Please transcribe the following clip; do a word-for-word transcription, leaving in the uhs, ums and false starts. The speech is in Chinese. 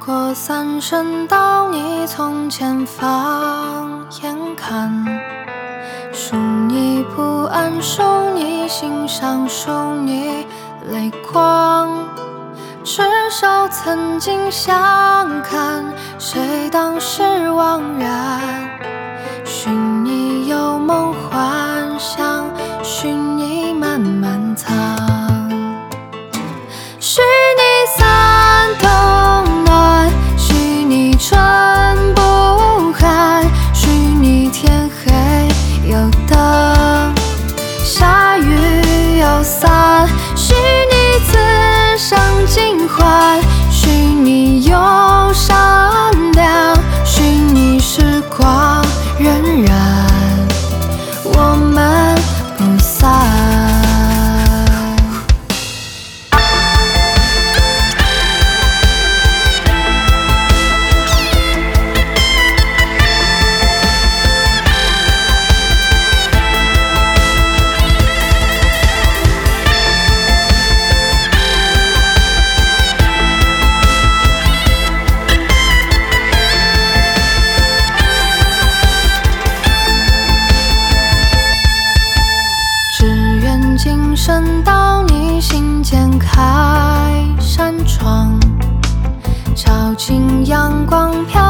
过三生，到你从前放眼看，数你不安，数你心伤，数你泪光。至少曾经相看，谁当时惘然？寻你有梦幻想，寻你慢慢藏。许你三冬暖，许你春不寒，许你天黑有灯，下雨有伞，许你此生尽欢，许你永善良，许你时光荏苒，我们不散。今生到你心间开扇窗，照进阳光飘